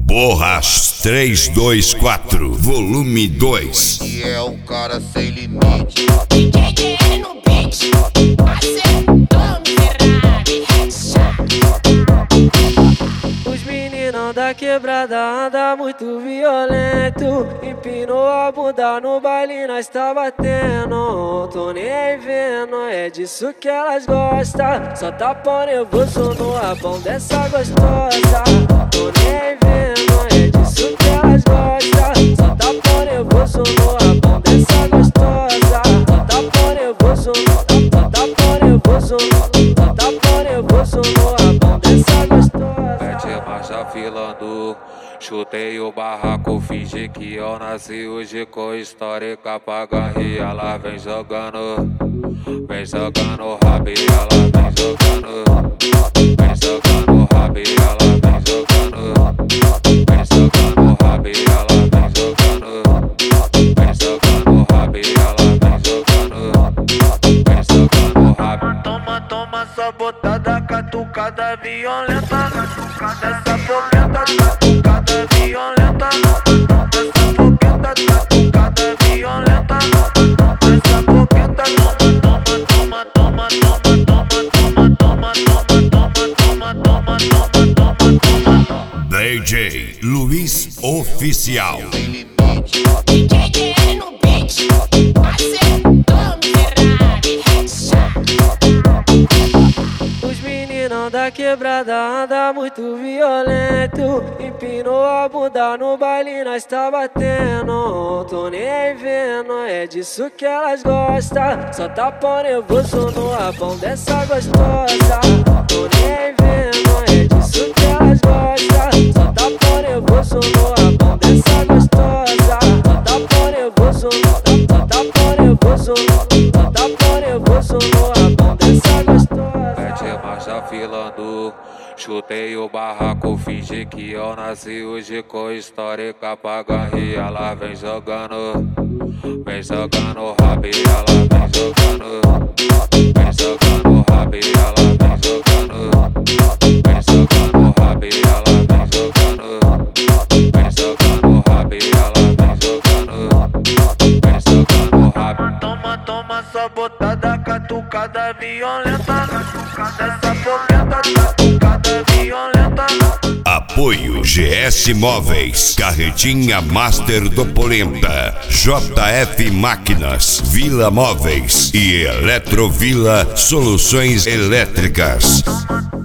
Borras 324, volume 2. E é o cara sem limite. DJ no beat, acertou miserável, Os meninos da quebrada andam muito violento. Empinou a bunda no baile, nós tá batendo. Tô nem vendo, é disso que elas gostam. Só tá pão nervoso no rabão dessa gostosa. Tô nem vendo, é disso que elas gostam. Só tá pão nervoso no rabão dessa gostosa. Só tá pão nervoso, só tá pão nervoso, só tá pão nervoso no rabão dessa gostosa. Mete marcha filando, chutei o barraco, fingi que eu nasci hoje com histórica pra ganhar. Ela vem jogando rabi, ela vem jogando rabi, ela vem jogando rabi, ela vem jogando rabi, ela vem jogando rabi. Toma sua botada, catucada violenta. Essa boqueta, catucada violenta. Essa boqueta, catucada violenta. Essa boqueta, toma. DJ Luiz Oficial. DJ no beat, acertou miserável. Os meninos da quebrada andam muito violento. Empinou a bunda no baile, nós tá batendo. Tô nem vendo, é disso que elas gostam. Só tá pão nervoso no rabão dessa gostosa. Tô nem vendo, é disso que elas gostam. Só tá pão nervoso no rabão dessa gostosa. Só tá pão nervoso, só tá pão nervoso, só tá pão nervoso no rabão dessa gostosa. Mete marcha filando, chutei o barraco, fingi que eu nasci hoje com histórica pra ganhar. Ela vem jogando rabi, ela vem jogando rabi, ela vem jogando rabi, ela vem jogando rabi, ela vem jogando rabi. Toma sua botada, catucada violenta. Essa boqueta, catucada violenta. Apoio GS Móveis, Carretinha Master do Polenta, JF Máquinas, Vila Móveis e Eletrovila Soluções Elétricas.